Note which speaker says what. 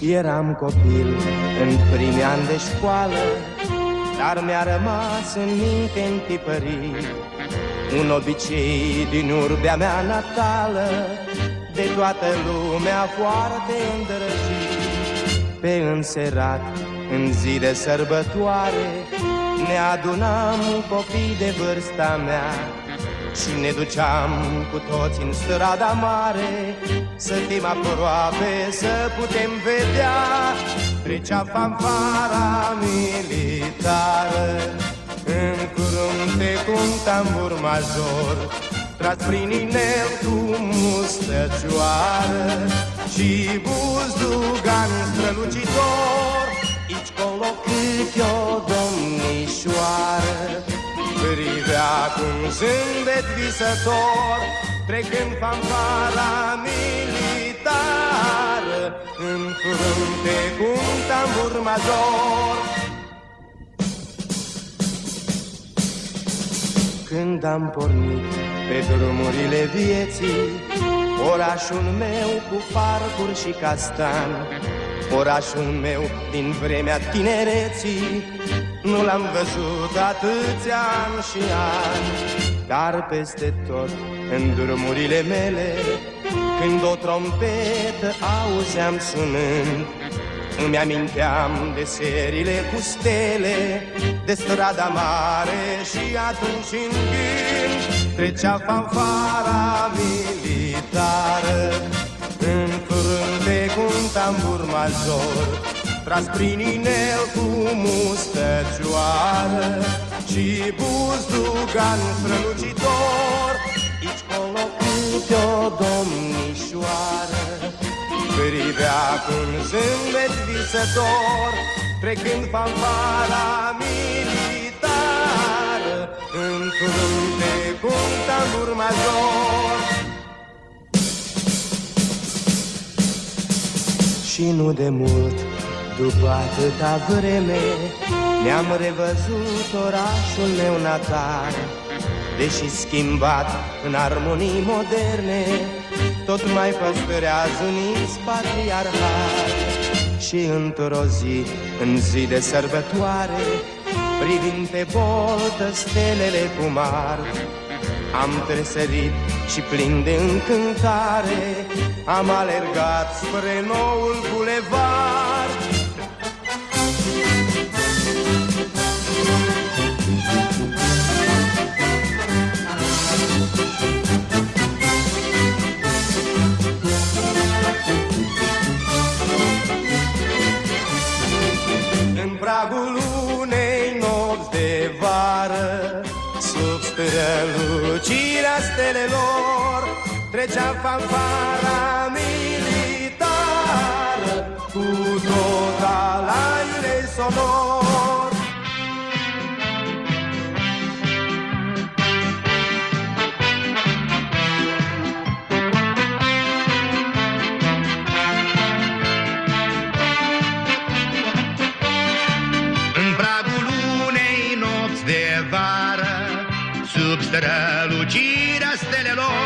Speaker 1: Eram copil în primii ani de școală, dar mi-a rămas în minte întipărit un obicei din urbea mea natală, de toată lumea foarte îndrăgit. Pe înserat, în zi de sărbătoare, ne adunam copii de vârsta mea și ne duceam cu toți în strada mare, să fim aproape, să putem vedea. Trecea fanfara militară, în curunte cu un tambur major, tras prin inel cu mustăcioară și buzdugan strălucitor. Aici colo câte o domnișoară privea cu un zâmbet visător, trecând fanfara militară, în frunte cu un tambur major. Când am pornit pe drumurile vieții, orașul meu cu parcuri și castan, orașul meu din vremea tinereții, nu l-am văzut atâția ani și ani. Dar peste tot, în drumurile mele, când o trompetă auzeam sunând, îmi aminteam de serile cu stele, de strada mare și atunci în gând trecea fanfara militară, în frunte cu un tambur major, tras prin inel cu mustăcioară și buzdugan strălucitor. Aici colo câte o domnișoară privea cu un zâmbet visător, trecând fanfara militară, în frunte cu un tambur major. Și nu de mult, după atâta vreme, ne-am revăzut orașul meu natal, deși schimbat în armonii moderne, tot mai păstrează un iz patriarhal. Și într-o zi, în zi de sărbătoare, privind pe boltă stelele cu mari, am tresărit și plin de încântare am alergat spre noul bulevard. În pragul unei nopți de vară, sub strălucirea stelelor, trecea fanfara militară cu tot alaiul sonor.
Speaker 2: În pragul unei nopți de vară, sub strălucirea stelelor,